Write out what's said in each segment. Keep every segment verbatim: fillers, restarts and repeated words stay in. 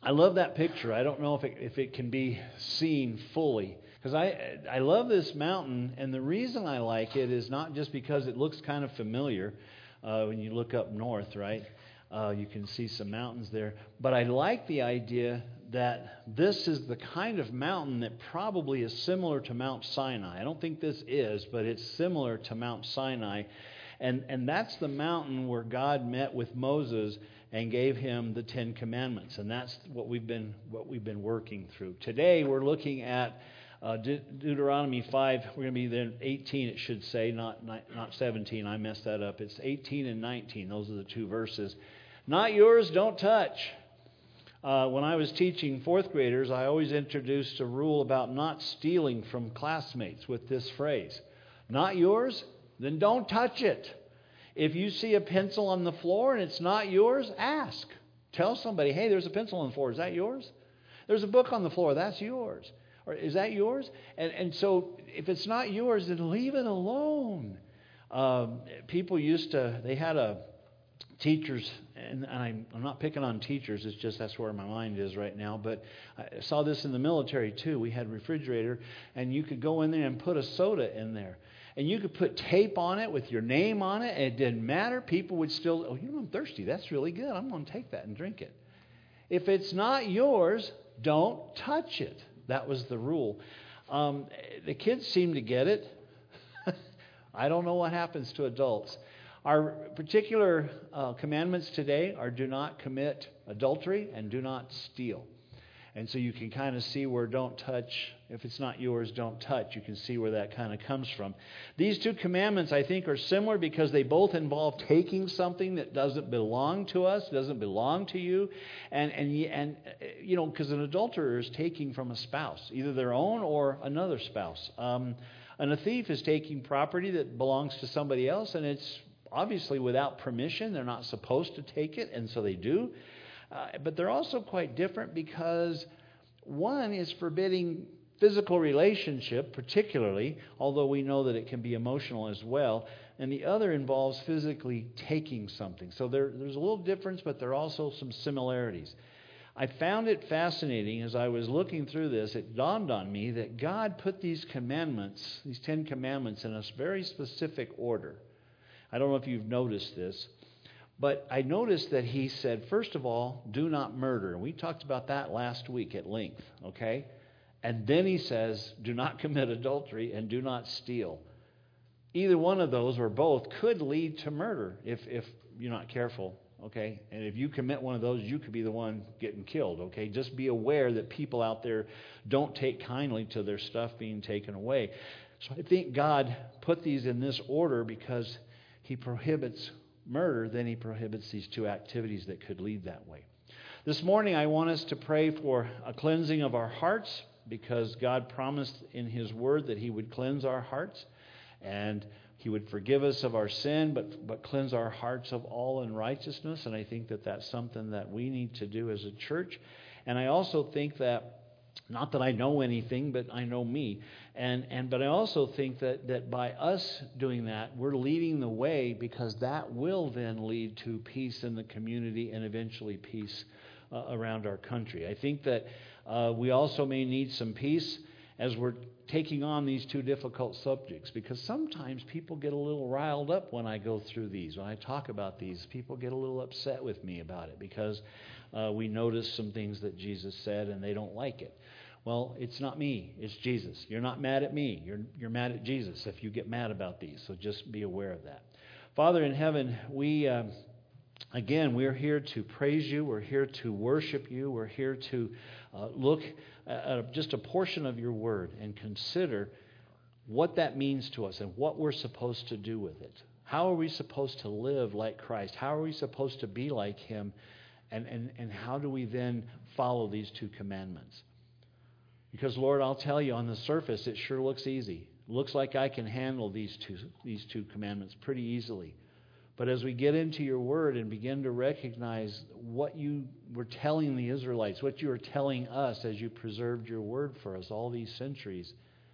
I love that picture. I don't know if it, if it can be seen fully. Because I, I love this mountain, and the reason I like it is not just because it looks kind of familiar uh, when you look up north, right? Uh, you can see some mountains there. But I like the idea that this is the kind of mountain that probably is similar to Mount Sinai. I don't think this is, but it's similar to Mount Sinai. And, and that's the mountain where God met with Moses and gave him the Ten Commandments. And that's what we've been what we've been working through. Today we're looking at uh, De- Deuteronomy five. We're going to be there eighteen, it should say, not, not not seventeen. I messed that up. It's eighteen and nineteen. Those are the two verses. Not yours, don't touch. Uh, when I was teaching fourth graders, I always introduced a rule about not stealing from classmates with this phrase. Not yours? Then don't touch it. If you see a pencil on the floor and it's not yours, ask. Tell somebody, hey, there's a pencil on the floor. Is that yours? There's a book on the floor. That's yours. Or is that yours? And, and so if it's not yours, then leave it alone. Um, people used to, they had a teachers, and, and I'm, I'm not picking on teachers. It's just that's where my mind is right now. But I saw this in the military too. We had a refrigerator, and you could go in there and put a soda in there. And you could put tape on it with your name on it, and it didn't matter. People would still, oh, you know, I'm thirsty. That's really good. I'm going to take that and drink it. If it's not yours, don't touch it. That was the rule. Um, the kids seem to get it. I don't know what happens to adults. Our particular uh, commandments today are do not commit adultery and do not steal. And so you can kind of see where don't touch, if it's not yours, don't touch. You can see where that kind of comes from. These two commandments, I think, are similar because they both involve taking something that doesn't belong to us, doesn't belong to you. And, and, and you know, because an adulterer is taking from a spouse, either their own or another spouse. Um, and a thief is taking property that belongs to somebody else, and it's obviously without permission. They're not supposed to take it, and so they do. Uh, but they're also quite different because one is forbidding physical relationship, particularly, although we know that it can be emotional as well, and the other involves physically taking something. So there, there's a little difference, but there are also some similarities. I found it fascinating as I was looking through this. It dawned on me that God put these commandments, these Ten Commandments, in a very specific order. I don't know if you've noticed this. But I noticed that he said, first of all, do not murder. And we talked about that last week at length, okay? And then he says, do not commit adultery and do not steal. Either one of those or both could lead to murder if, if you're not careful, okay? And if you commit one of those, you could be the one getting killed, okay? Just be aware that people out there don't take kindly to their stuff being taken away. So I think God put these in this order because he prohibits murder, then he prohibits these two activities that could lead that way. This morning I want us to pray for a cleansing of our hearts because God promised in his word that he would cleanse our hearts and he would forgive us of our sin but, but cleanse our hearts of all unrighteousness. And I think that that's something that we need to do as a church. And I also think that not that I know anything, but I know me. And and but I also think that, that by us doing that, we're leading the way because that will then lead to peace in the community and eventually peace uh, around our country. I think that uh, we also may need some peace as we're taking on these two difficult subjects because sometimes people get a little riled up when I go through these. When I talk about these, people get a little upset with me about it because uh, we notice some things that Jesus said and they don't like it. Well, it's not me. It's Jesus. You're not mad at me. You're, you're mad at Jesus if you get mad about these. So just be aware of that. Father in heaven, we, uh, again, we're here to praise you. We're here to worship you. We're here to uh, look at just a portion of your word and consider what that means to us and what we're supposed to do with it. How are we supposed to live like Christ? How are we supposed to be like him? And, and, and how do we then follow these two commandments? Because, Lord, I'll tell you, on the surface, it sure looks easy. It looks like I can handle these two, these two commandments pretty easily. But as we get into your word and begin to recognize what you were telling the Israelites, what you were telling us as you preserved your word for us all these centuries,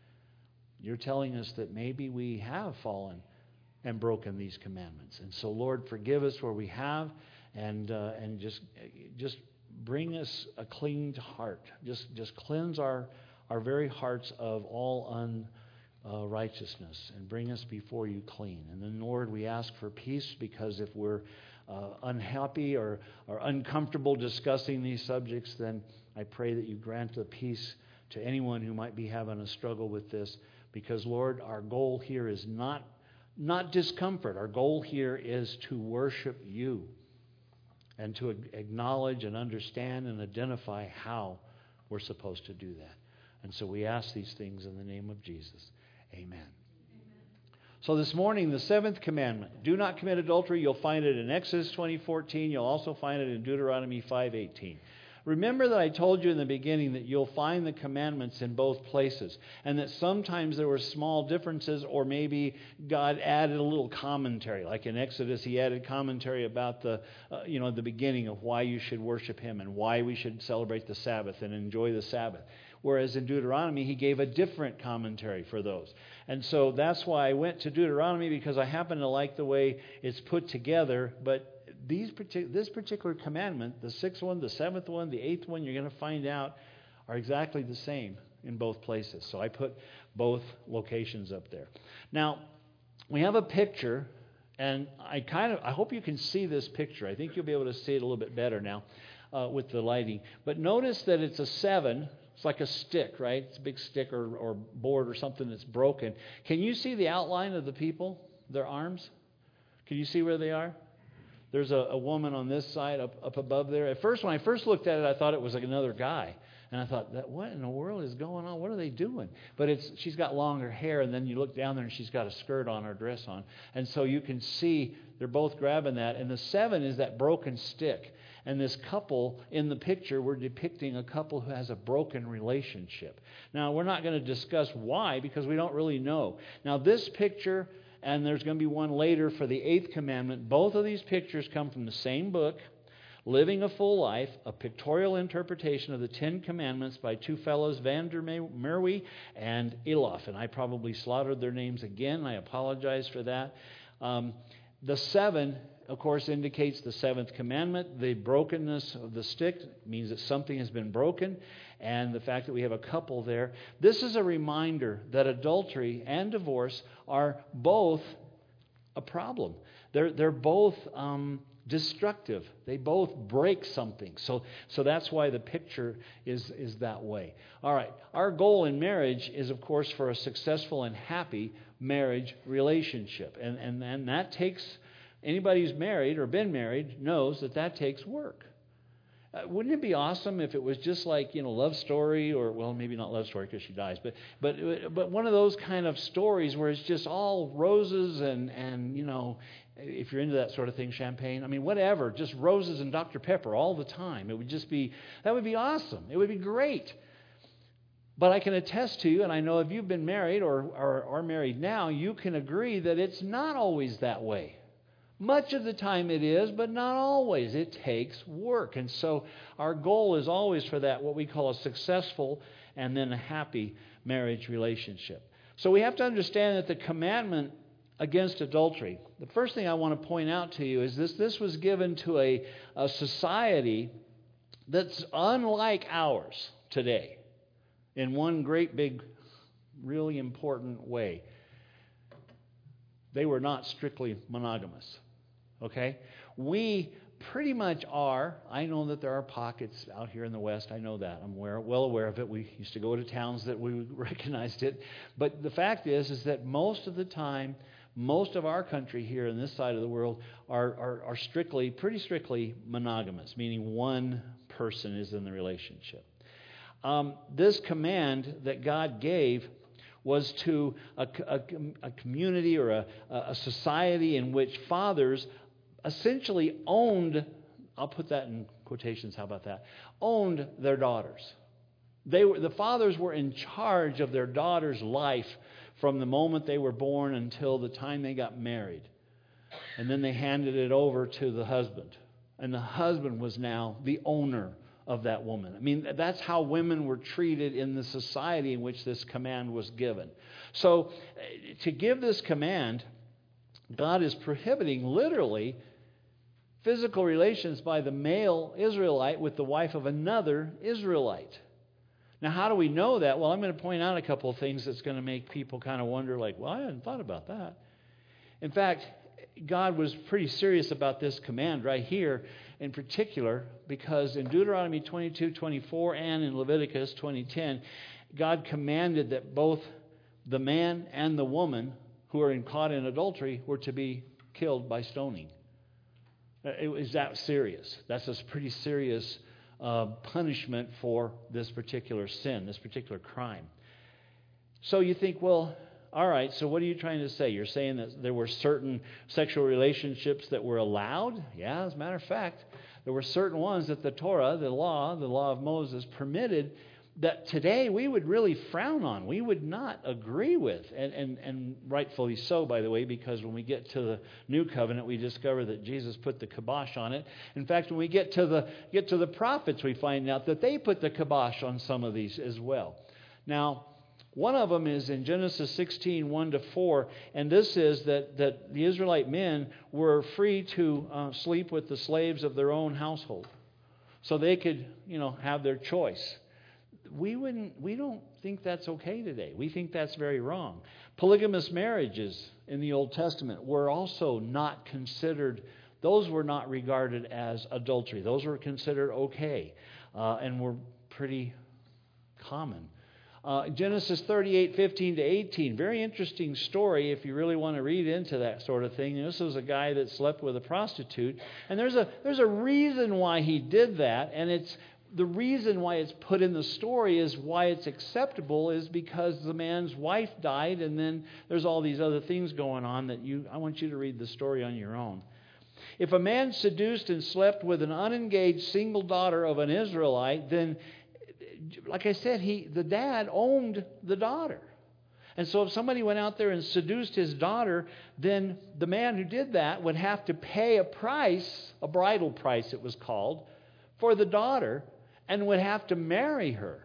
you're telling us that maybe we have fallen and broken these commandments. And so, Lord, forgive us where we have, and uh, and just just bring us a clean heart. Just just cleanse our, our very hearts of all unrighteousness and bring us before you clean. And then, Lord, we ask for peace, because if we're uh, unhappy or, or uncomfortable discussing these subjects, then I pray that you grant the peace to anyone who might be having a struggle with this. Because, Lord, our goal here is not, not discomfort. Our goal here is to worship you and to acknowledge and understand and identify how we're supposed to do that. And so we ask these things in the name of Jesus. Amen. Amen. So this morning, the seventh commandment, do not commit adultery. You'll find it in Exodus twenty fourteen. You'll also find it in Deuteronomy five eighteen. Remember that I told you in the beginning that you'll find the commandments in both places, and that sometimes there were small differences, or maybe God added a little commentary. Like in Exodus, he added commentary about the, uh, you know, the beginning of why you should worship him and why we should celebrate the Sabbath and enjoy the Sabbath. Whereas in Deuteronomy, he gave a different commentary for those. And so that's why I went to Deuteronomy, because I happen to like the way it's put together. But these partic- this particular commandment, the sixth one, the seventh one, the eighth one, you're going to find out are exactly the same in both places. So I put both locations up there. Now, we have a picture, and I kind of I hope you can see this picture. I think you'll be able to see it a little bit better now uh, with the lighting. But notice that it's a seven. It's like a stick, right? It's a big stick or, or board or something that's broken. Can you see the outline of the people, their arms? Can you see where they are? There's a, a woman on this side up, up above there. At first, when I first looked at it, I thought it was like another guy. And I thought, that what in the world is going on? What are they doing? But it's she's got longer hair, and then you look down there, and she's got a skirt on, or dress on. And so you can see they're both grabbing that. And the seven is that broken stick. And this couple in the picture, we're depicting a couple who has a broken relationship. Now, we're not going to discuss why, because we don't really know. Now, this picture, and there's going to be one later for the eighth commandment, both of these pictures come from the same book, Living a Full Life, a pictorial interpretation of the Ten Commandments by two fellows, Van der Merwe and Elof. And I probably slaughtered their names again. I apologize for that. Um, the seven, of course, indicates the seventh commandment. The brokenness of the stick means that something has been broken. And the fact that we have a couple there. This is a reminder that adultery and divorce are both a problem. They're, they're both um, destructive. They both break something. So, so that's why the picture is, is that way. All right. Our goal in marriage is, of course, for a successful and happy marriage relationship. And, and, and that takes... Anybody who's married or been married knows that that takes work. Uh, wouldn't it be awesome if it was just like, you know, Love Story, or, well, maybe not Love Story because she dies, but but but one of those kind of stories where it's just all roses and, and, you know, if you're into that sort of thing, champagne, I mean, whatever, just roses and Doctor Pepper all the time. It would just be, that would be awesome. It would be great. But I can attest to you, and I know if you've been married or are, are married now, you can agree that it's not always that way. Much of the time it is, but not always. It takes work. And so our goal is always for that, what we call a successful and then a happy marriage relationship. So we have to understand that the commandment against adultery, the first thing I want to point out to you is this, this was given to a, a society that's unlike ours today in one great big, really important way. They were not strictly monogamous. Okay? We pretty much are. I know that there are pockets out here in the West. I know that. I'm aware, well aware of it. We used to go to towns that we recognized it. But the fact is, is that most of the time, most of our country here in this side of the world are, are, are strictly, pretty strictly monogamous, meaning one person is in the relationship. Um, this command that God gave was to a, a, a community or a, a society in which fathers essentially owned, I'll put that in quotations, how about that, owned their daughters. They were, the fathers were in charge of their daughter's life from the moment they were born until the time they got married. And then they handed it over to the husband. And the husband was now the owner of that woman. I mean, that's how women were treated in the society in which this command was given. So to give this command, God is prohibiting literally physical relations by the male Israelite with the wife of another Israelite. Now, how do we know that? Well, I'm going to point out a couple of things that's going to make people kind of wonder, like, well, I hadn't thought about that. In fact, God was pretty serious about this command right here in particular, because in Deuteronomy twenty-two twenty-four and in Leviticus twenty ten, God commanded that both the man and the woman who are caught in adultery were to be killed by stoning. It was that serious. That's a pretty serious uh, punishment for this particular sin, this particular crime. So you think, well, all right, so what are you trying to say? You're saying that there were certain sexual relationships that were allowed? Yeah, as a matter of fact, there were certain ones that the Torah, the law, the law of Moses permitted that today we would really frown on. We would not agree with. And, and, and rightfully so, by the way, because when we get to the New Covenant, we discover that Jesus put the kibosh on it. In fact, when we get to the get to the prophets, we find out that they put the kibosh on some of these as well. Now, one of them is in Genesis sixteen, one to four, and this is that, that the Israelite men were free to uh, sleep with the slaves of their own household. So they could, you know, have their choice. We wouldn't. We don't think that's okay today. We think that's very wrong. Polygamous marriages in the Old Testament were also not considered. Those were not regarded as adultery. Those were considered okay, uh, and were pretty common. Uh, Genesis thirty-eight, fifteen to eighteen. Very interesting story if you really want to read into that sort of thing. And this was a guy that slept with a prostitute, and there's a there's a reason why he did that, and it's. The reason why it's put in the story is why it's acceptable is because the man's wife died, and then there's all these other things going on that you. I want you to read the story on your own. If a man seduced and slept with an unengaged single daughter of an Israelite, then, like I said, he the dad owned the daughter. And so if somebody went out there and seduced his daughter, then the man who did that would have to pay a price, a bridal price it was called, for the daughter, and would have to marry her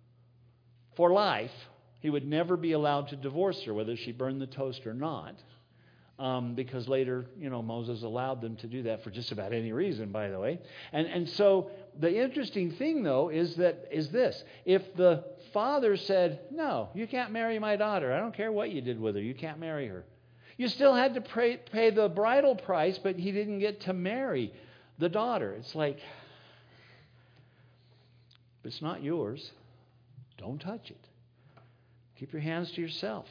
for life. He would never be allowed to divorce her, whether she burned the toast or not, um, because later, you know, Moses allowed them to do that for just about any reason, by the way. And and so the interesting thing, though, is that is this: if the father said, "No, you can't marry my daughter. I don't care what you did with her. You can't marry her," you still had to pay, pay the bridal price, but he didn't get to marry the daughter. It's like, if it's not yours, don't touch it. Keep your hands to yourself.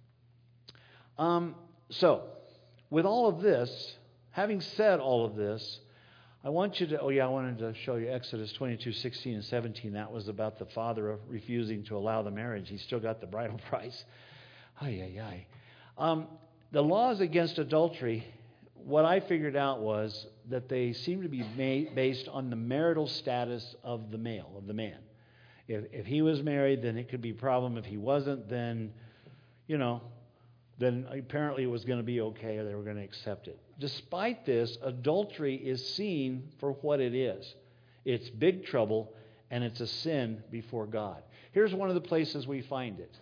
Um, so, with all of this, having said all of this, I want you to, oh yeah, I wanted to show you Exodus twenty-two, sixteen and seventeen. That was about the father refusing to allow the marriage. He still got the bridal price. Ay, ay, ay. Um, the laws against adultery, what I figured out was that they seem to be made based on the marital status of the male, of the man. If, if he was married, then it could be a problem. If he wasn't, then, you know, then apparently it was going to be okay, or they were going to accept it. Despite this, adultery is seen for what it is. It's big trouble, and it's a sin before God. Here's one of the places we find it.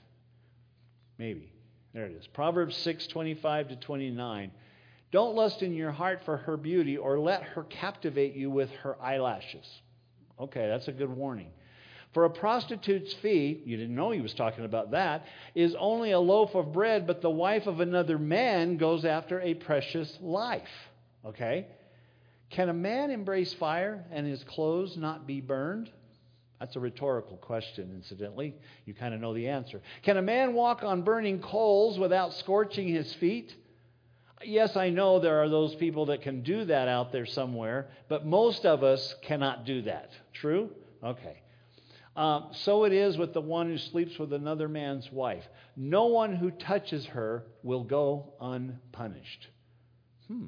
Maybe. There it is. Proverbs six, twenty-five to twenty-nine. Don't lust in your heart for her beauty, or let her captivate you with her eyelashes. Okay, that's a good warning. For a prostitute's fee, you didn't know he was talking about that, is only a loaf of bread, but the wife of another man goes after a precious life. Okay? Can a man embrace fire and his clothes not be burned? That's a rhetorical question, incidentally. You kind of know the answer. Can a man walk on burning coals without scorching his feet? Yes, I know there are those people that can do that out there somewhere, but most of us cannot do that. True? Okay. Um, so it is with the one who sleeps with another man's wife. No one who touches her will go unpunished. Hmm.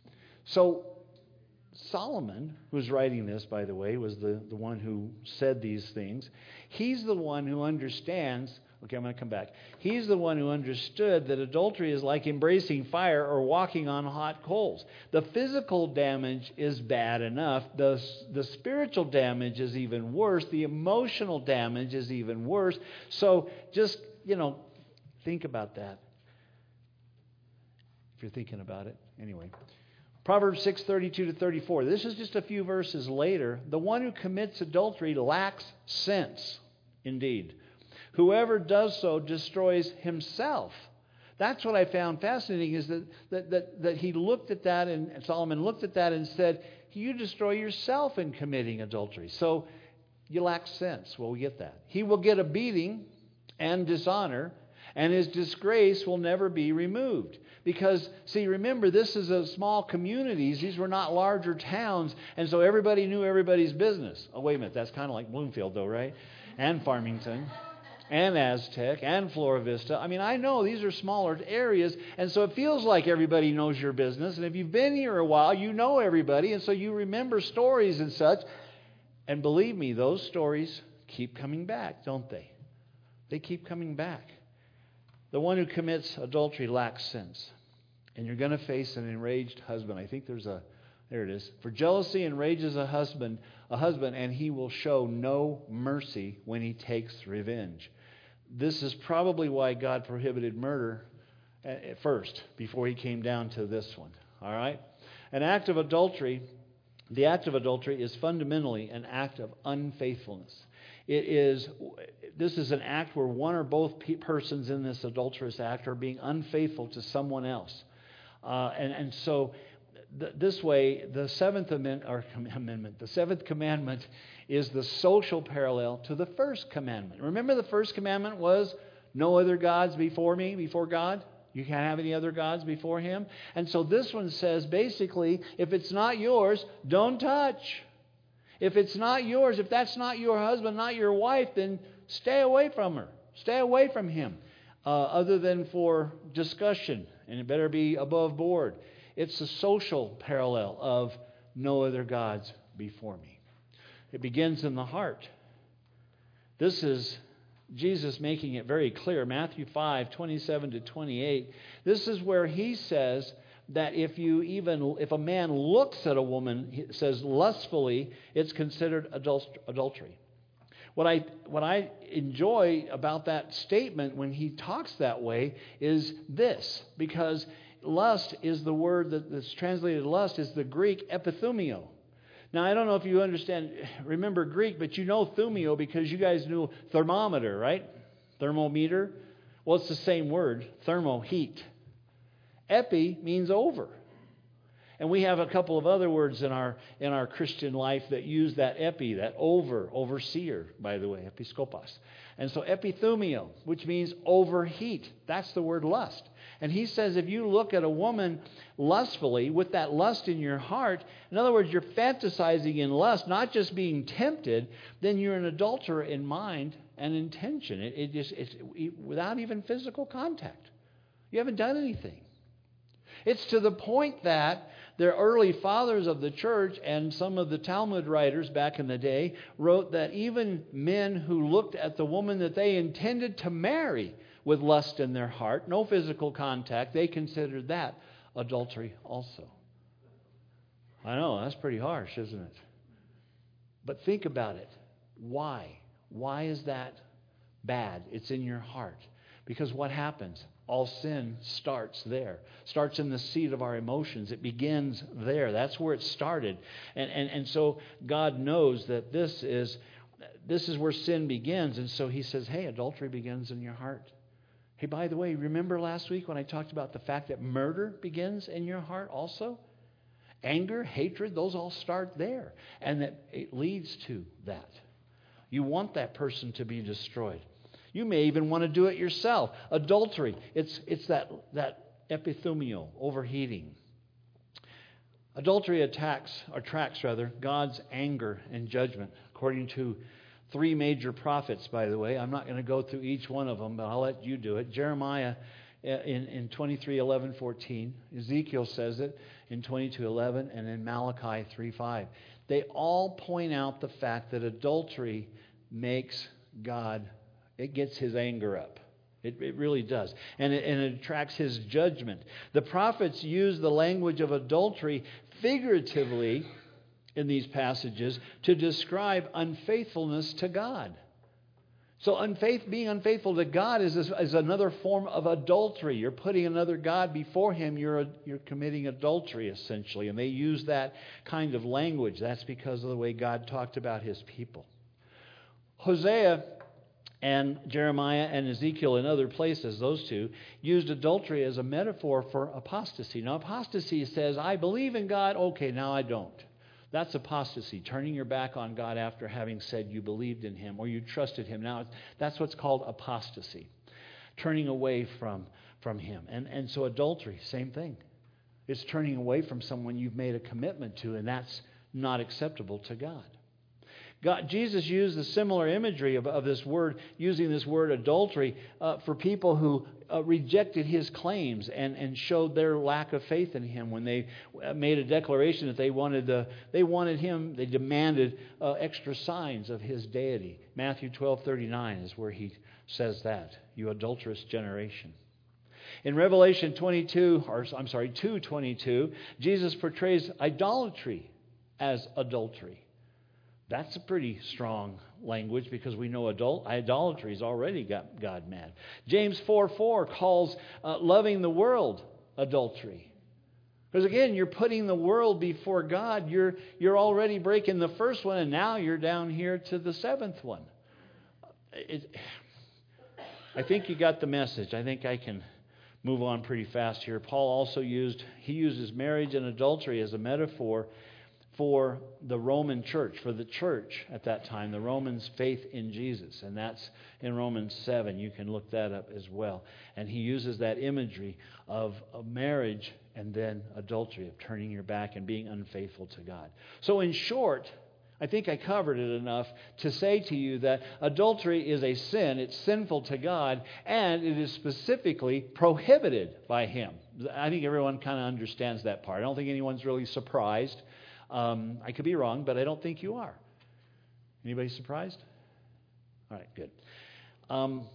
So Solomon, who's writing this, by the way, was the, the one who said these things. He's the one who understands. Okay, I'm going to come back. He's the one who understood that adultery is like embracing fire or walking on hot coals. The physical damage is bad enough. The, the spiritual damage is even worse. The emotional damage is even worse. So just, you know, think about that. If you're thinking about it. Anyway, Proverbs six thirty-two to thirty-four. This is just a few verses later. The one who commits adultery lacks sense, indeed. Whoever does so destroys himself. That's what I found fascinating, is that, that, that, that he looked at that, and Solomon looked at that and said, you destroy yourself in committing adultery. So you lack sense. Well, we get that. He will get a beating and dishonor, and his disgrace will never be removed. Because, see, remember, this is a small communities. These were not larger towns, and so everybody knew everybody's business. Oh, wait a minute. That's kind of like Bloomfield, though, right? And Farmington. And Aztec, and Flora Vista. I mean, I know these are smaller areas, and so it feels like everybody knows your business. And if you've been here a while, you know everybody, and so you remember stories and such. And believe me, those stories keep coming back, don't they? They keep coming back. The one who commits adultery lacks sense. And you're going to face an enraged husband. I think there's a, there it is. For jealousy enrages a husband, a husband, and he will show no mercy when he takes revenge. This is probably why God prohibited murder at first, before he came down to this one. All right? An act of adultery, the act of adultery is fundamentally an act of unfaithfulness. It is, this is an act where one or both persons in this adulterous act are being unfaithful to someone else. Uh, and, and so th- this way, the seventh amendment, or amendment, the seventh commandment is the social parallel to the first commandment. Remember, the first commandment was no other gods before me, before God. You can't have any other gods before him. And so this one says, basically, if it's not yours, don't touch. If it's not yours, if that's not your husband, not your wife, then stay away from her. Stay away from him. Uh, other than for discussion. And it better be above board. It's a social parallel of no other gods before me. It begins in the heart. This is Jesus making it very clear. Matthew five, twenty-seven to twenty-eight. This is where he says that if you even, if a man looks at a woman, he says lustfully, it's considered adul- adultery. What I what I enjoy about that statement when he talks that way is this, because lust is the word that, that's translated lust is the Greek epithumio. Now, I don't know if you understand, remember Greek, but you know thumio because you guys knew thermometer, right? Thermometer. Well, it's the same word, thermo, heat. Epi means over. And we have a couple of other words in our in our Christian life that use that epi, that over, overseer, by the way, episkopos. And so epithumio, which means overheat. That's the word lust. And he says if you look at a woman lustfully, with that lust in your heart, in other words, you're fantasizing in lust, not just being tempted, then you're an adulterer in mind and intention. It, it just it's without even physical contact. You haven't done anything. It's to the point that the early fathers of the church and some of the Talmud writers back in the day wrote that even men who looked at the woman that they intended to marry with lust in their heart, no physical contact, they considered that adultery also. I know, that's pretty harsh, isn't it? But think about it. Why? Why is that bad? It's in your heart. Because what happens? All sin starts there. Starts in the seat of our emotions. It begins there. That's where it started. And, and, and so God knows that this is, this is where sin begins. And so he says, hey, adultery begins in your heart. Hey, by the way, remember last week when I talked about the fact that murder begins in your heart also? Anger, hatred, those all start there. And that it leads to that. You want that person to be destroyed. You may even want to do it yourself. Adultery, it's it's that, that epithumio, overheating. Adultery attacks, or attracts rather, God's anger and judgment, according to three major prophets, by the way. I'm not going to go through each one of them, but I'll let you do it. Jeremiah in, in twenty-three, eleven, fourteen. Ezekiel says it in twenty-two, eleven, and in Malachi three, five. They all point out the fact that adultery makes God, it gets his anger up. It, it really does. And it, and it attracts his judgment. The prophets use the language of adultery figuratively in these passages to describe unfaithfulness to God. So unfaith, being unfaithful to God is, is another form of adultery. You're putting another God before Him. You're, you're committing adultery, essentially. And they use that kind of language. That's because of the way God talked about His people. Hosea and Jeremiah and Ezekiel and other places, those two, used adultery as a metaphor for apostasy. Now, apostasy says, I believe in God, okay, now I don't. That's apostasy, turning your back on God after having said you believed in Him or you trusted Him. Now, that's what's called apostasy, turning away from, from Him. And, and so adultery, same thing. It's turning away from someone you've made a commitment to, and that's not acceptable to God. God, Jesus used the similar imagery of, of this word, using this word adultery, uh, for people who uh, rejected His claims and, and showed their lack of faith in Him when they made a declaration that they wanted the, they wanted Him, they demanded uh, extra signs of His deity. Matthew twelve thirty-nine is where He says that, you adulterous generation. In Revelation twenty-two, or I'm sorry, two twenty-two, Jesus portrays idolatry as adultery. That's a pretty strong language because we know adult, idolatry's already got God mad. James four four calls uh, loving the world adultery. Because again, you're putting the world before God. You're, you're already breaking the first one, and now you're down here to the seventh one. It, I think you got the message. I think I can move on pretty fast here. Paul also used, he uses marriage and adultery as a metaphor for the Roman church, for the church at that time, the Romans' faith in Jesus. And that's in Romans seven. You can look that up as well. And he uses that imagery of, of marriage and then adultery, of turning your back and being unfaithful to God. So in short, I think I covered it enough to say to you that adultery is a sin. It's sinful to God, and it is specifically prohibited by Him. I think everyone kind of understands that part. I don't think anyone's really surprised. Um, I could be wrong, but I don't think you are. Anybody surprised? All right, good. Um,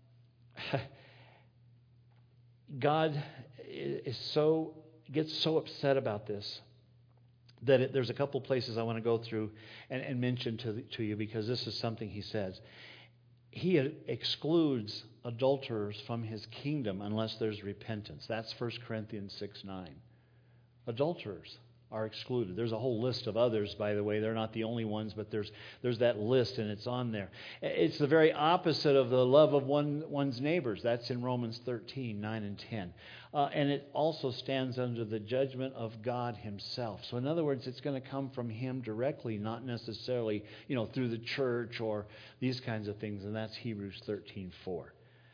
God is so gets so upset about this that it, there's a couple places I want to go through and, and mention to, the, to you, because this is something He says. He excludes adulterers from His kingdom unless there's repentance. That's First Corinthians six nine. Adulterers are excluded. There's a whole list of others, by the way. They're not the only ones, but there's there's that list, and it's on there. It's the very opposite of the love of one one's neighbors. That's in Romans thirteen nine and ten. Uh, and it also stands under the judgment of God Himself. So in other words, it's going to come from Him directly, not necessarily, you know, through the church or these kinds of things. And that's Hebrews thirteen four.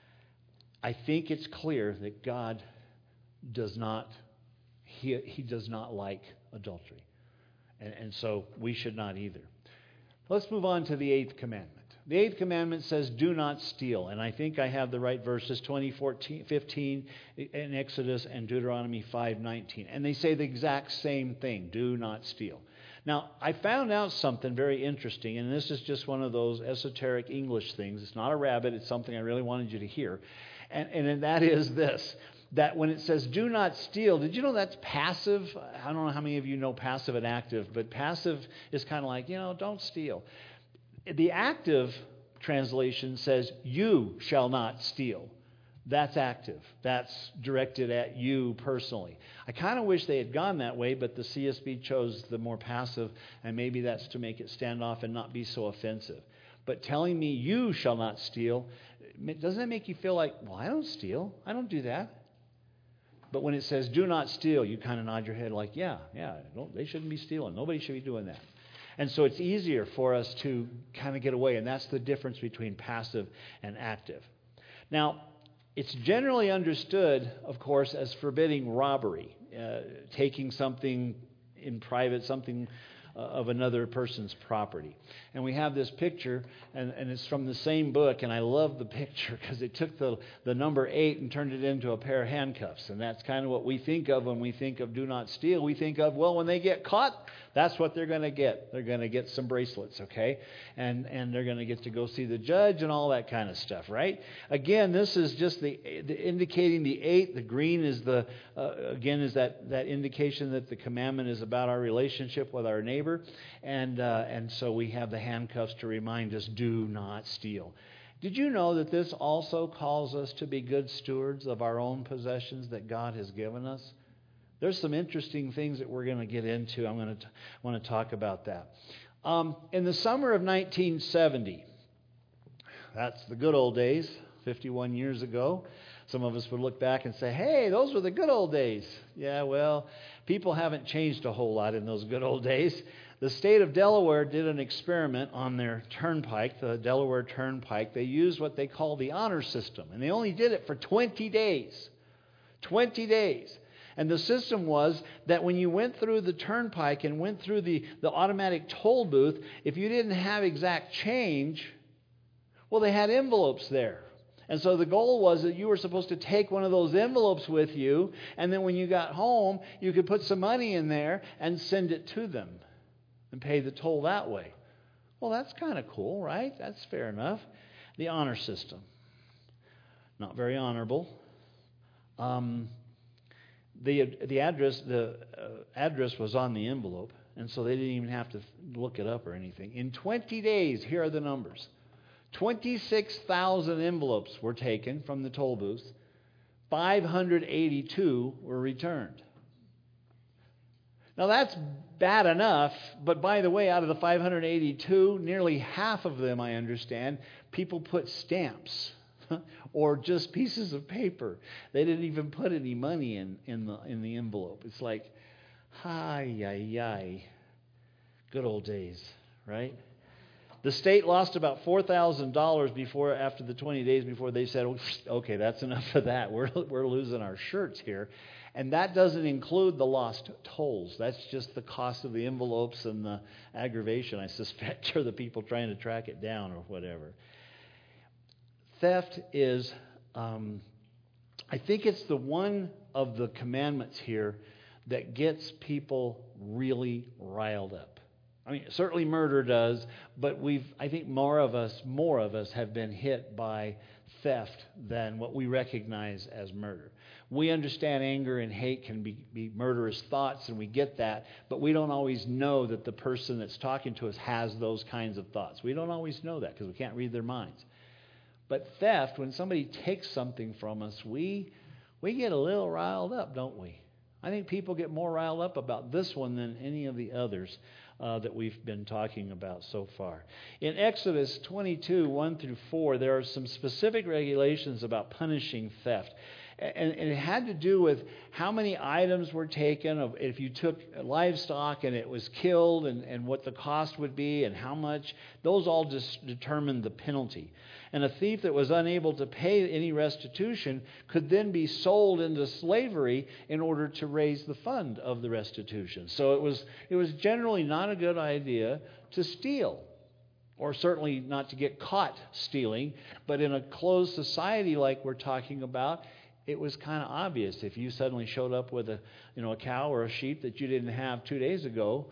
I think it's clear that God does not He, he does not like adultery. And, and so we should not either. Let's move on to the eighth commandment. The eighth commandment says, do not steal. And I think I have the right verses, twenty, fourteen, fifteen in Exodus and Deuteronomy five nineteen. And they say the exact same thing, do not steal. Now, I found out something very interesting, and this is just one of those esoteric English things. It's not a rabbit. It's something I really wanted you to hear. And, and that is this. That when it says do not steal, did you know that's passive? I don't know how many of you know passive and active, but passive is kind of like, you know, don't steal. The active translation says you shall not steal. That's active. That's directed at you personally. I kind of wish they had gone that way, but the C S B chose the more passive, and maybe that's to make it stand off and not be so offensive. But telling me you shall not steal, doesn't that make you feel like, well, I don't steal. I don't do that. But when it says do not steal, you kind of nod your head like, yeah, yeah, don't, they shouldn't be stealing. Nobody should be doing that. And so it's easier for us to kind of get away, and that's the difference between passive and active. Now, it's generally understood, of course, as forbidding robbery, uh, taking something in private, something uh, of another person's property. And we have this picture, and, and it's from the same book, and I love the picture because it took the, the number eight and turned it into a pair of handcuffs. And that's kind of what we think of when we think of do not steal. We think of, well, when they get caught, that's what they're going to get. They're going to get some bracelets, okay? And and they're going to get to go see the judge and all that kind of stuff, right? Again, this is just the, the indicating the eight. The green is the, uh, again, is that, that indication that the commandment is about our relationship with our neighbor. And, uh, and so we have the handcuffs to remind us, do not steal. Did you know that this also calls us to be good stewards of our own possessions that God has given us? There's some interesting things that we're going to get into. I'm going to want to talk about that. Um, in the summer of nineteen seventy, that's the good old days, fifty-one years ago. Some of us would look back and say, hey, those were the good old days. Yeah, well, people haven't changed a whole lot in those good old days. The state of Delaware did an experiment on their turnpike, the Delaware Turnpike. They used what they call the honor system, and they only did it for twenty days. twenty days. And the system was that when you went through the turnpike and went through the, the automatic toll booth, if you didn't have exact change, well, they had envelopes there. And so the goal was that you were supposed to take one of those envelopes with you, and then when you got home, you could put some money in there and send it to them and pay the toll that way. Well, that's kind of cool, right? That's fair enough. The honor system. Not very honorable. Um, the the address the uh, address was on the envelope, and so they didn't even have to look it up or anything. In twenty days, here are the numbers. twenty-six thousand envelopes were taken from the toll booths. five hundred eighty-two were returned. Now that's bad enough, but by the way, out of the five hundred eighty-two, nearly half of them, I understand, people put stamps or just pieces of paper. They didn't even put any money in, in the in the envelope. It's like, hi, yi, yi. Good old days, right? The state lost about four thousand dollars before, after the twenty days before they said, okay, that's enough of that. We're, we're losing our shirts here. And that doesn't include the lost tolls. That's just the cost of the envelopes and the aggravation, I suspect, or the people trying to track it down or whatever. Theft is, um, I think it's the one of the commandments here that gets people really riled up. I mean, certainly murder does, but we've, I think more of us, more of us have been hit by theft than what we recognize as murder. We understand anger and hate can be, be murderous thoughts, and we get that, but we don't always know that the person that's talking to us has those kinds of thoughts. We don't always know that because we can't read their minds. But theft, when somebody takes something from us, we we get a little riled up, don't we? I think people get more riled up about this one than any of the others uh, that we've been talking about so far. In Exodus twenty-two, one through four, there are some specific regulations about punishing theft. And, and it had to do with how many items were taken, if you took livestock and it was killed, and, and what the cost would be and how much. Those all just determined the penalty. And a thief that was unable to pay any restitution could then be sold into slavery in order to raise the fund of the restitution. So it was it was generally not a good idea to steal, or certainly not to get caught stealing. But in a closed society like we're talking about, it was kind of obvious. If you suddenly showed up with a you know a cow or a sheep that you didn't have two days ago,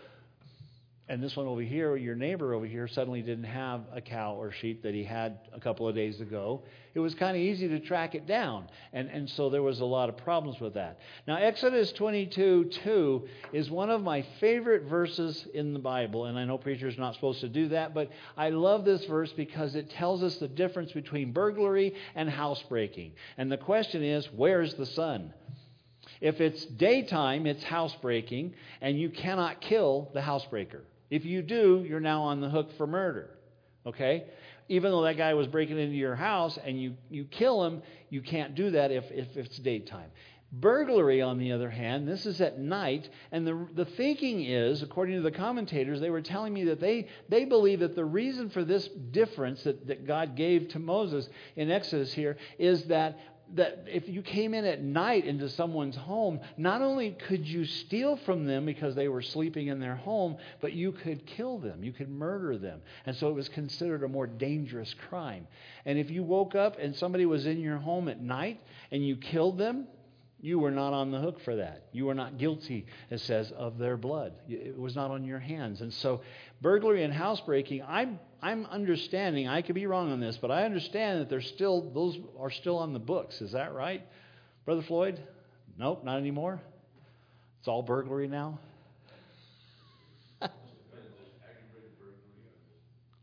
and this one over here, your neighbor over here, suddenly didn't have a cow or sheep that he had a couple of days ago, it was kind of easy to track it down. And, and so there was a lot of problems with that. Now, Exodus twenty-two two is one of my favorite verses in the Bible. And I know preachers are not supposed to do that, but I love this verse because it tells us the difference between burglary and housebreaking. And the question is, where's the sun? If it's daytime, it's housebreaking, and you cannot kill the housebreaker. If you do, you're now on the hook for murder, okay? Even though that guy was breaking into your house and you, you kill him, you can't do that if, if it's daytime. Burglary, on the other hand, this is at night, and the the thinking is, according to the commentators, they were telling me that they, they believe that the reason for this difference that, that God gave to Moses in Exodus here is that that if you came in at night into someone's home, not only could you steal from them because they were sleeping in their home, but you could kill them. You could murder them. And so it was considered a more dangerous crime. And if you woke up and somebody was in your home at night and you killed them, you were not on the hook for that. You were not guilty, it says, of their blood. It was not on your hands. And so burglary and housebreaking, I'm I'm understanding, I could be wrong on this, but I understand that there's still those are still on the books. Is that right, Brother Floyd? Nope, not anymore. It's all burglary now.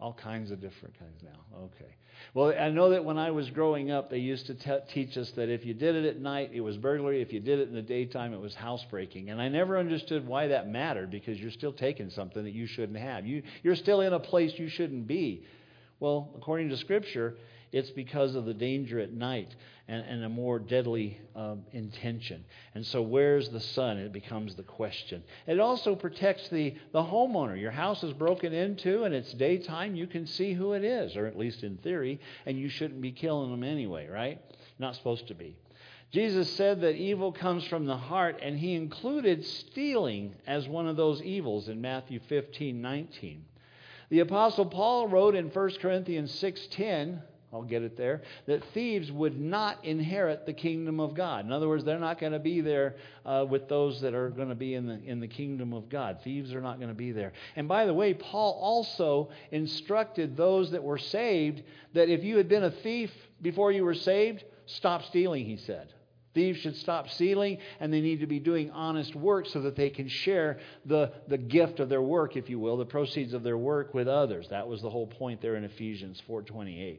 All kinds of different kinds now. Okay. Well, I know that when I was growing up, they used to te- teach us that if you did it at night, it was burglary. If you did it in the daytime, it was housebreaking. And I never understood why that mattered, because you're still taking something that you shouldn't have. You, you're still in a place you shouldn't be. Well, according to Scripture, it's because of the danger at night and, and a more deadly um, intention. And so where's the sun? It becomes the question. It also protects the, the homeowner. Your house is broken into and it's daytime. You can see who it is, or at least in theory, and you shouldn't be killing them anyway, right? Not supposed to be. Jesus said that evil comes from the heart, and he included stealing as one of those evils in Matthew fifteen nineteen. The Apostle Paul wrote in First Corinthians six ten, I'll get it there, that thieves would not inherit the kingdom of God. In other words, they're not going to be there uh, with those that are going to be in the in the kingdom of God. Thieves are not going to be there. And by the way, Paul also instructed those that were saved that if you had been a thief before you were saved, stop stealing, he said. Thieves should stop stealing, and they need to be doing honest work so that they can share the, the gift of their work, if you will, the proceeds of their work with others. That was the whole point there in Ephesians four twenty-eight.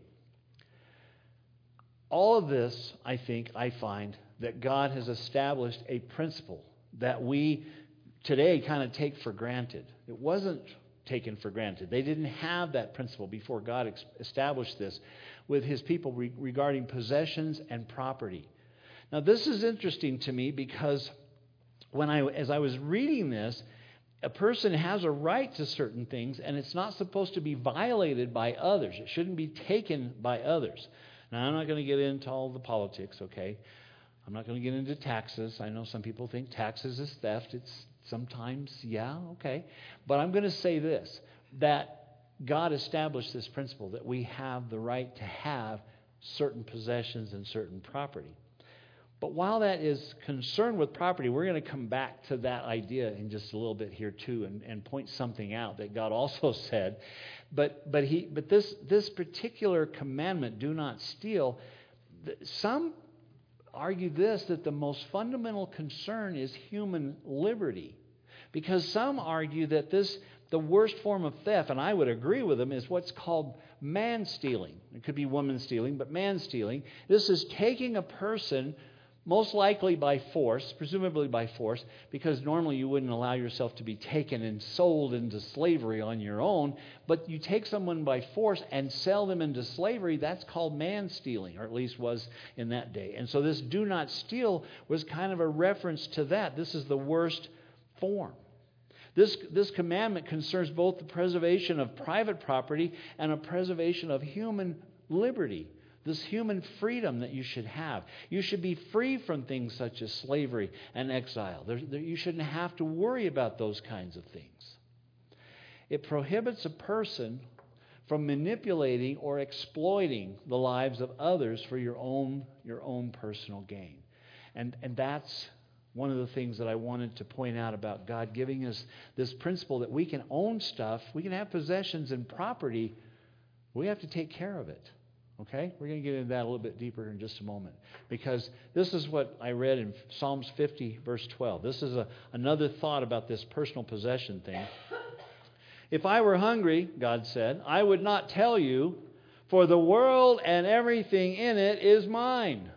All of this, I think, I find that God has established a principle that we today kind of take for granted. It wasn't taken for granted. They didn't have that principle before God ex- established this with his people re- regarding possessions and property. Now, this is interesting to me because when I, as I was reading this, a person has a right to certain things, and it's not supposed to be violated by others. It shouldn't be taken by others. Now, I'm not going to get into all the politics, okay? I'm not going to get into taxes. I know some people think taxes is theft. It's sometimes, yeah, okay. But I'm going to say this, that God established this principle that we have the right to have certain possessions and certain property. But while that is concerned with property, we're going to come back to that idea in just a little bit here too, and, and point something out that God also said. But but he but this this particular commandment, do not steal, some argue this, that the most fundamental concern is human liberty. Because some argue that this the worst form of theft, and I would agree with them, is what's called man stealing. It could be woman stealing, but man stealing. This is taking a person, most likely by force, presumably by force, because normally you wouldn't allow yourself to be taken and sold into slavery on your own, but you take someone by force and sell them into slavery. That's called man stealing, or at least was in that day. And so this do not steal was kind of a reference to that. This is the worst form. This, this commandment concerns both the preservation of private property and a preservation of human liberty. This human freedom that you should have. You should be free from things such as slavery and exile. There, there, you shouldn't have to worry about those kinds of things. It prohibits a person from manipulating or exploiting the lives of others for your own, your own personal gain. And, and that's one of the things that I wanted to point out about God giving us this principle that we can own stuff, we can have possessions and property, we have to take care of it. Okay? We're going to get into that a little bit deeper in just a moment. Because this is what I read in Psalms fifty, verse twelve. This is a, another thought about this personal possession thing. If I were hungry, God said, I would not tell you, for the world and everything in it is mine.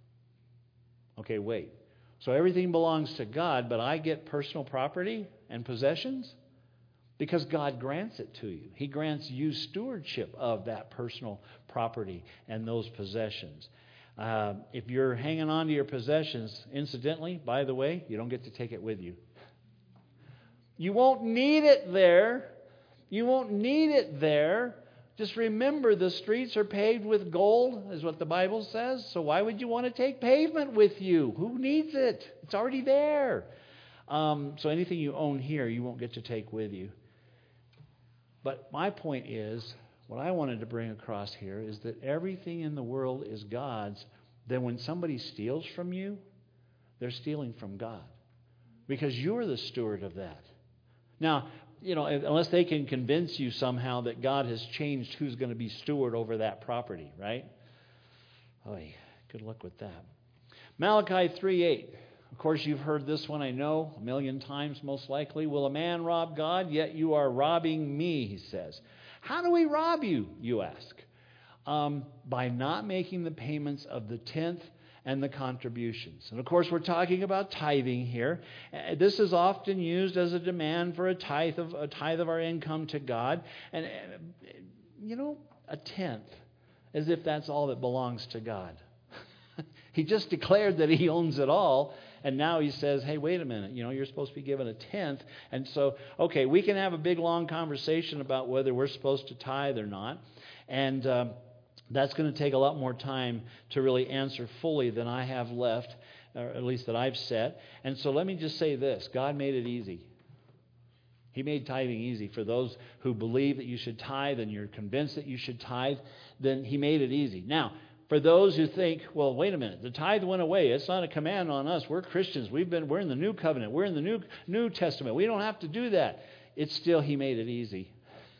Okay, wait. So everything belongs to God, but I get personal property and possessions? Because God grants it to you. He grants you stewardship of that personal property and those possessions. Uh, if you're hanging on to your possessions, incidentally, by the way, you don't get to take it with you. You won't need it there. You won't need it there. Just remember, the streets are paved with gold, is what the Bible says. So why would you want to take pavement with you? Who needs it? It's already there. Um, so anything you own here, you won't get to take with you. But my point is, what I wanted to bring across here is that everything in the world is God's. Then when somebody steals from you, they're stealing from God. Because you're the steward of that. Now, you know, unless they can convince you somehow that God has changed who's going to be steward over that property, right? Oh, good luck with that. Malachi three eight. Of course, you've heard this one, I know, a million times most likely. Will a man rob God? Yet you are robbing me, he says. How do we rob you, you ask? Um, by not making the payments of the tenth and the contributions. And of course, we're talking about tithing here. Uh, This is often used as a demand for a tithe of a tithe of our income to God. And, uh, you know, a tenth, as if that's all that belongs to God. He just declared that he owns it all, and now he says, hey, wait a minute, you know, you're supposed to be given a tenth. And so, okay, we can have a big, long conversation about whether we're supposed to tithe or not. And um, that's going to take a lot more time to really answer fully than I have left, or at least that I've set. And so let me just say this. God made it easy. He made tithing easy. For those who believe that you should tithe and you're convinced that you should tithe, then he made it easy. Now, for those who think, well, wait a minute, the tithe went away. It's not a command on us. We're Christians. We've been, we're in the new covenant. We're in the new New Testament. We don't have to do that. It's still, he made it easy.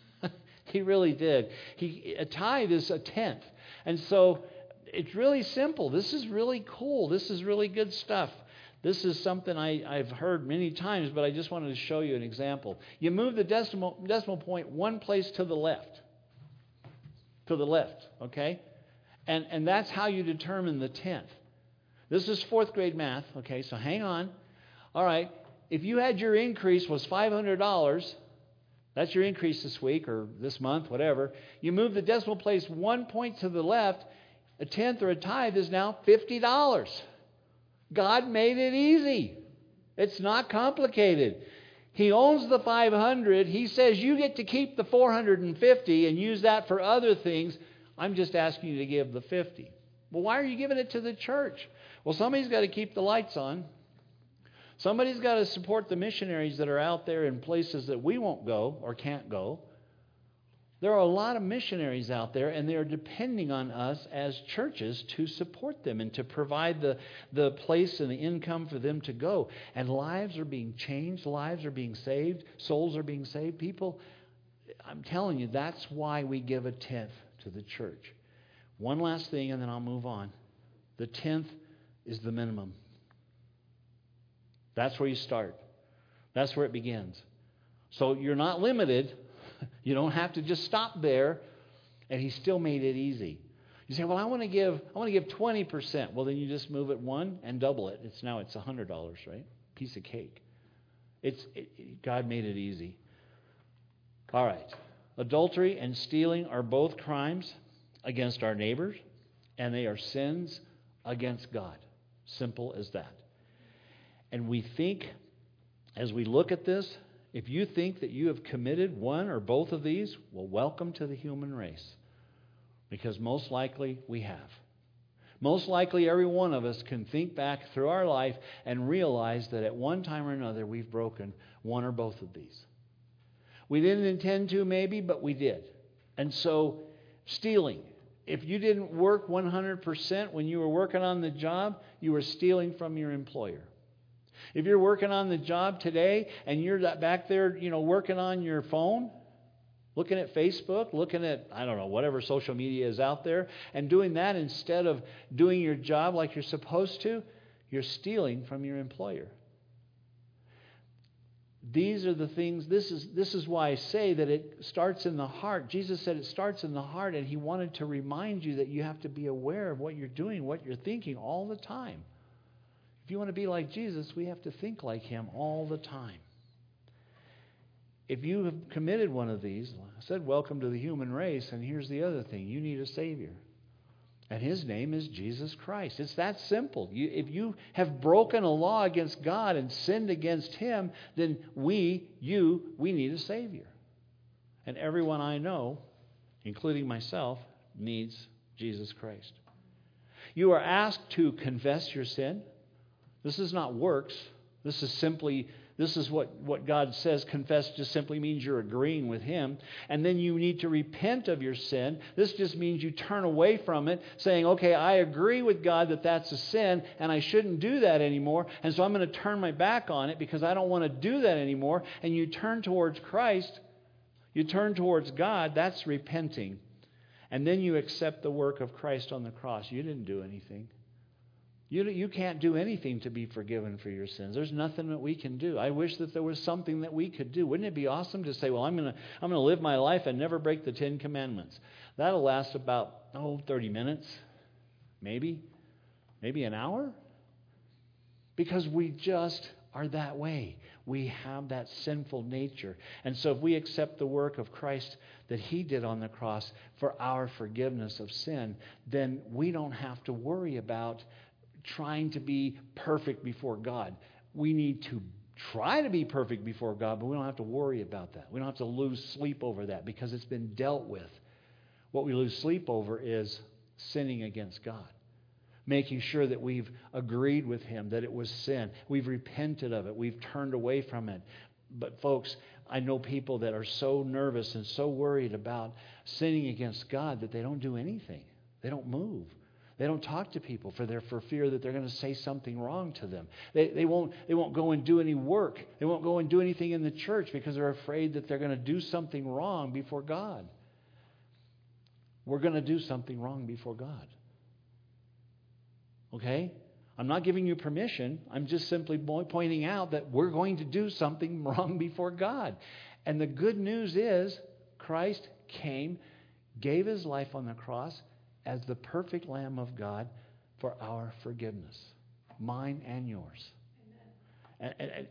He really did. He, a tithe is a tenth. And so it's really simple. This is really cool. This is really good stuff. This is something I, I've heard many times, but I just wanted to show you an example. You move the decimal, decimal point one place to the left. To the left, okay? And, and that's how you determine the tenth. This is fourth grade math, okay, so hang on. All right, if you had your increase was five hundred dollars, that's your increase this week or this month, whatever. You move the decimal place one point to the left, a tenth or a tithe is now fifty dollars. God made it easy. It's not complicated. He owns the five hundred. He says you get to keep the four hundred fifty and use that for other things. I'm just asking you to give the fifty. Well, why are you giving it to the church? Well, somebody's got to keep the lights on. Somebody's got to support the missionaries that are out there in places that we won't go or can't go. There are a lot of missionaries out there, and they are depending on us as churches to support them and to provide the, the place and the income for them to go. And lives are being changed. Lives are being saved. Souls are being saved. People, I'm telling you, that's why we give a tenth to the church. One last thing, and then I'll move on. The tenth is the minimum. That's where you start. That's where it begins. So you're not limited. You don't have to just stop there. And he still made it easy. You say, well, I want to give I want to give twenty percent. Well, then you just move it one and double it. It's now it's one hundred dollars, right? Piece of cake. It's it, God made it easy. All right. Adultery and stealing are both crimes against our neighbors, and they are sins against God. Simple as that. And we think, as we look at this, if you think that you have committed one or both of these, well, welcome to the human race. Because most likely we have. Most likely every one of us can think back through our life and realize that at one time or another we've broken one or both of these. We didn't intend to maybe, but we did. And so, stealing. If you didn't work one hundred percent when you were working on the job, you were stealing from your employer. If you're working on the job today and you're back there, you know, working on your phone, looking at Facebook, looking at, I don't know, whatever social media is out there, and doing that instead of doing your job like you're supposed to, you're stealing from your employer. These are the things, this is this is why I say that it starts in the heart. Jesus said it starts in the heart, and he wanted to remind you that you have to be aware of what you're doing, what you're thinking all the time. If you want to be like Jesus, we have to think like him all the time. If you have committed one of these, I said, welcome to the human race, and here's the other thing. You need a Savior. And his name is Jesus Christ. It's that simple. You, if you have broken a law against God and sinned against him, then we, you, we need a Savior. And everyone I know, including myself, needs Jesus Christ. You are asked to confess your sin. This is not works. This is simply, this is what, what God says. Confess just simply means you're agreeing with him. And then you need to repent of your sin. This just means you turn away from it, saying, okay, I agree with God that that's a sin, and I shouldn't do that anymore. And so I'm going to turn my back on it because I don't want to do that anymore. And you turn towards Christ. You turn towards God. That's repenting. And then you accept the work of Christ on the cross. You didn't do anything. You, you can't do anything to be forgiven for your sins. There's nothing that we can do. I wish that there was something that we could do. Wouldn't it be awesome to say, well, I'm going to I'm going to live my life and never break the Ten Commandments? That'll last about, oh, thirty minutes, maybe, maybe an hour. Because we just are that way. We have that sinful nature. And so if we accept the work of Christ that He did on the cross for our forgiveness of sin, then we don't have to worry about trying to be perfect before God. We need to try to be perfect before God, but we don't have to worry about that. We don't have to lose sleep over that because it's been dealt with. What we lose sleep over is sinning against God. Making sure that we've agreed with Him that it was sin. We've repented of it. We've turned away from it. But folks, I know people that are so nervous and so worried about sinning against God that they don't do anything. They don't move. They don't talk to people for their for fear that they're going to say something wrong to them. They they won't they won't go and do any work. They won't go and do anything in the church because they're afraid that they're going to do something wrong before God. We're going to do something wrong before God. Okay? I'm not giving you permission. I'm just simply pointing out that we're going to do something wrong before God. And the good news is Christ came, gave His life on the cross as the perfect Lamb of God for our forgiveness, mine and yours. And, and, and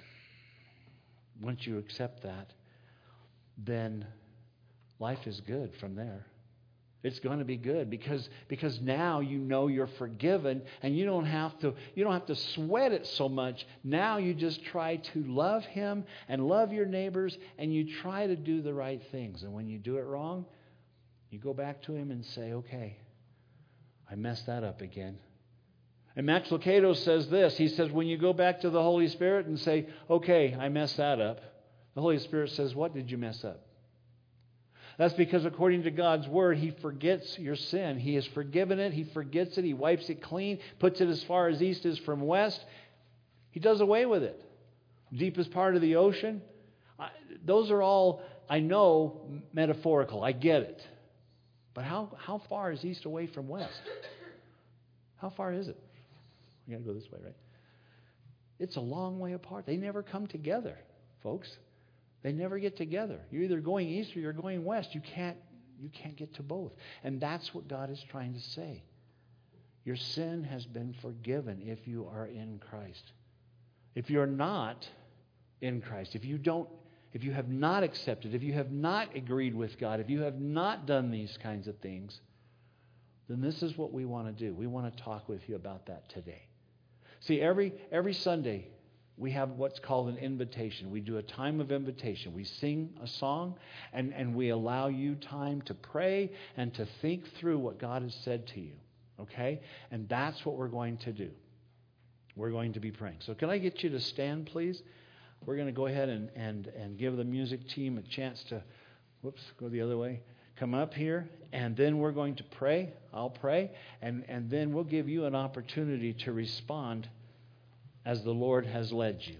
once you accept that, then life is good from there. It's going to be good because because now you know you're forgiven and you don't have to you don't have to sweat it so much. Now you just try to love Him and love your neighbors and you try to do the right things. And when you do it wrong, you go back to Him and say, okay, I messed that up again. And Max Lucado says this. He says, when you go back to the Holy Spirit and say, okay, I messed that up, the Holy Spirit says, what did you mess up? That's because according to God's Word, He forgets your sin. He has forgiven it. He forgets it. He wipes it clean, puts it as far as east is from west. He does away with it. Deepest part of the ocean. I, those are all, I know, metaphorical. I get it. But how, how far is east away from west? How far is it? We got to go this way, right? It's a long way apart. They never come together, folks. They never get together. You're either going east or you're going west. You can't, you can't get to both. And that's what God is trying to say. Your sin has been forgiven if you are in Christ. If you're not in Christ, if you don't, if you have not accepted, if you have not agreed with God, if you have not done these kinds of things, then this is what we want to do. We want to talk with you about that today. See, every every Sunday, we have what's called an invitation. We do a time of invitation. We sing a song, and, and we allow you time to pray and to think through what God has said to you. Okay? And that's what we're going to do. We're going to be praying. So can I get you to stand, please? We're going to go ahead and, and, and give the music team a chance to, whoops, go the other way. Come up here, and then we're going to pray. I'll pray, and, and then we'll give you an opportunity to respond as the Lord has led you.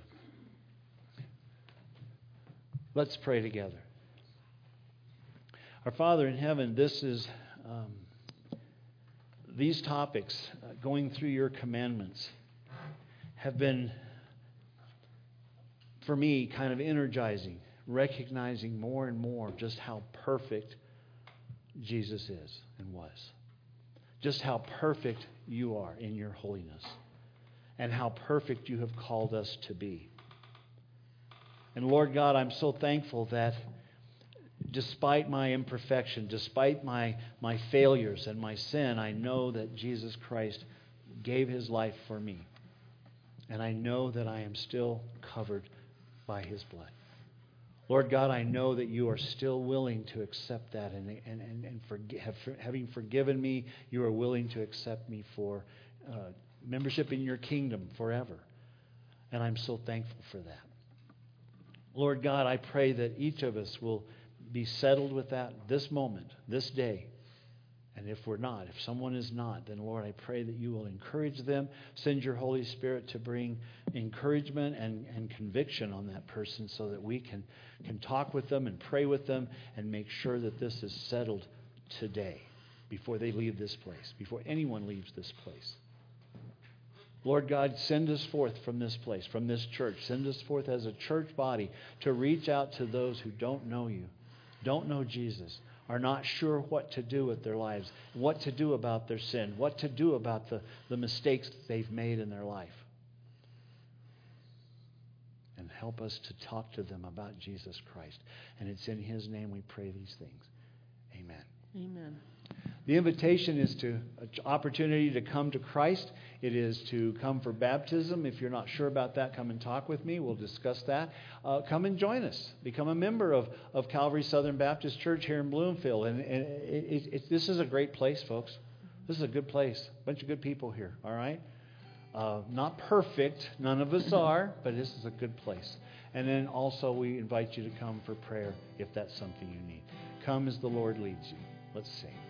Let's pray together. Our Father in heaven, this is um, these topics, uh, going through your commandments, have been, for me, kind of energizing, recognizing more and more just how perfect Jesus is and was. Just how perfect you are in your holiness. And how perfect you have called us to be. And Lord God, I'm so thankful that despite my imperfection, despite my, my failures and my sin, I know that Jesus Christ gave His life for me. And I know that I am still covered by His blood. Lord God, I know that you are still willing to accept that. And, and, and, and forgive, having forgiven me, you are willing to accept me for uh, membership in your kingdom forever. And I'm so thankful for that. Lord God, I pray that each of us will be settled with that this moment, this day. And if we're not, if someone is not, then Lord, I pray that you will encourage them. Send your Holy Spirit to bring encouragement and, and conviction on that person so that we can, can talk with them and pray with them and make sure that this is settled today before they leave this place, before anyone leaves this place. Lord God, send us forth from this place, from this church. Send us forth as a church body to reach out to those who don't know you, don't know Jesus, are not sure what to do with their lives, what to do about their sin, what to do about the, the mistakes that they've made in their life. And help us to talk to them about Jesus Christ. And it's in His name we pray these things. Amen. Amen. The invitation is to an opportunity to come to Christ. It is to come for baptism. If you're not sure about that, come and talk with me. We'll discuss that. Uh, come and join us. Become a member of, of Calvary Southern Baptist Church here in Bloomfield. And, and it, it, it, this is a great place, folks. This is a good place. A bunch of good people here, all right? Uh, not perfect. None of us are, but this is a good place. And then also we invite you to come for prayer if that's something you need. Come as the Lord leads you. Let's sing.